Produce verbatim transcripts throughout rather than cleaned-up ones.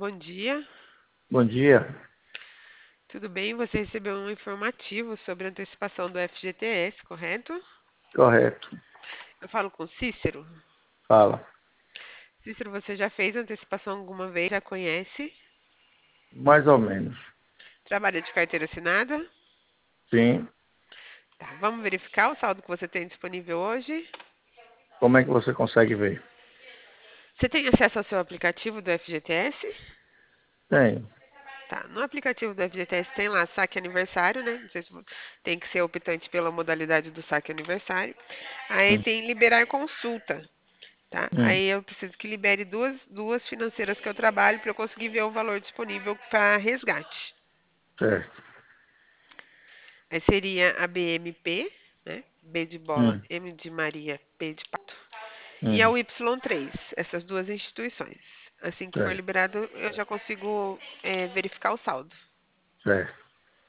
Bom dia, Bom dia. tudo bem? Você recebeu um informativo sobre a antecipação do F G T S, correto? Correto. Eu falo com Cícero. Fala. Cícero, você já fez antecipação alguma vez? Já conhece? Mais ou menos. Trabalha de carteira assinada? Sim. Tá, vamos verificar o saldo que você tem disponível hoje. Como é que você consegue ver? Você tem acesso ao seu aplicativo do F G T S? Tem. Tá, no aplicativo do F G T S tem lá saque aniversário, né? Não sei se tem que ser optante pela modalidade do saque aniversário. Aí Hum, tem liberar consulta. Tá? hum, Aí eu preciso que libere duas, duas financeiras que eu trabalho para eu conseguir ver o valor disponível para resgate. certo. Aí seria a B M P, né? B de bola, Hum, M de Maria, P de pato. E a hum, Y três, essas duas instituições. Assim que for certo. liberado, eu já consigo é, verificar o saldo. Certo.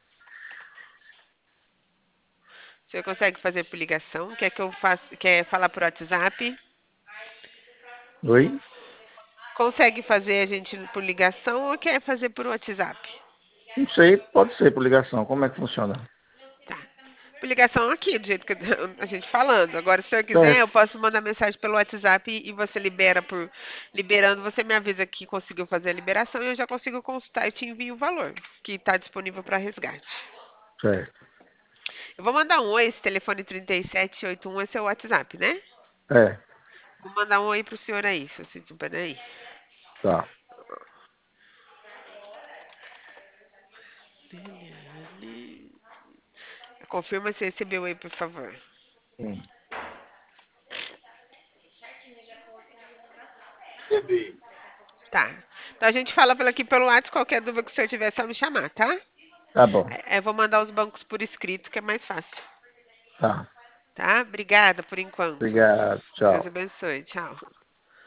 Você consegue fazer por ligação? Quer que eu faça? Quer falar por WhatsApp? Oi? Consegue fazer a gente por ligação ou quer fazer por WhatsApp? Não sei, pode ser por ligação. Como é que funciona? Tá. Por ligação aqui, do jeito que a gente falando. Agora, se o senhor quiser, eu Certo. posso mandar mensagem pelo WhatsApp e você libera por liberando, você me avisa que conseguiu fazer a liberação e eu já consigo consultar e te envio o valor que está disponível para resgate. Certo. Eu vou mandar um oi, esse telefone trinta e sete oitenta e um é seu WhatsApp, né? É, Vou mandar um oi pro senhor aí, se você tiver aí. tá. Confirma se recebeu aí, por favor. Hum. Recebi. Tá. Então a gente fala pelo aqui pelo WhatsApp, qualquer dúvida que o senhor tiver, é só me chamar, tá? Tá bom. É, eu vou mandar os bancos por escrito, que é mais fácil. Tá. Tá? Obrigada por enquanto. Obrigado. Deus Tchau. abençoe. Tchau.